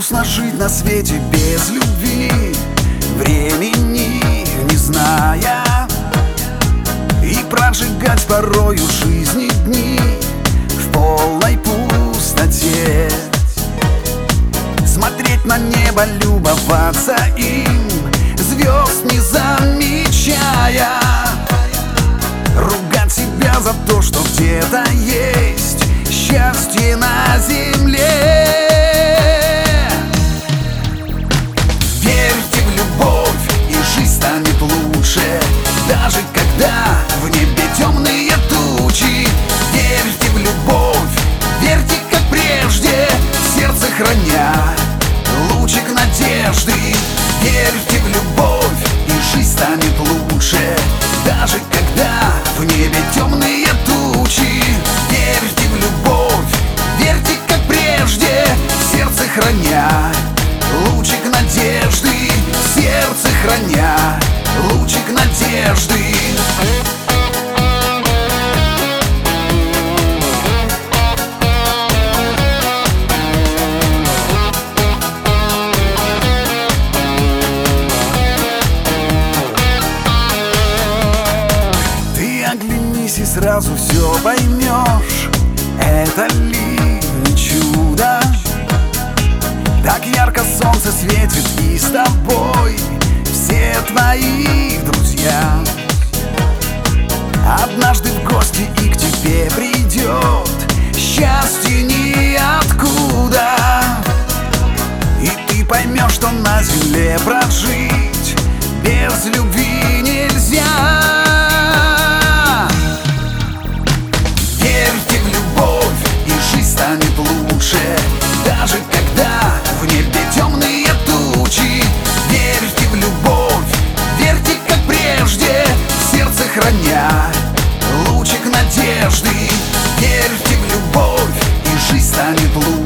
грустно жить на свете без любви, времени не зная, и прожигать порою жизни дни в полной пустоте. Смотреть на небо, любоваться им, звезд не замечая, ругать себя за то, что где-то есть счастье на земле. Верьте в любовь, и жизнь станет лучше, даже когда в небе темные тучи. Верьте в любовь, верьте как прежде, в сердце храня лучик надежды. Верьте в любовь, и жизнь станет лучше, даже когда в небе темные тучи. Верьте в любовь, верьте как прежде, в сердце храня лучик надежды, в сердце храня лучик надежды. Оглянись и сразу все поймешь, это ли не чудо? Так ярко солнце светит, и с тобой все твои друзья. Однажды в гости и к тебе придет счастье ниоткуда, и ты поймешь, что на земле прожить без любви нельзя. Верьте в любовь, и жизнь станет лучше, даже когда в небе темные тучи. Верьте в любовь, верьте как прежде, в сердце храня лучик надежды. Верьте в любовь, и жизнь станет лучше.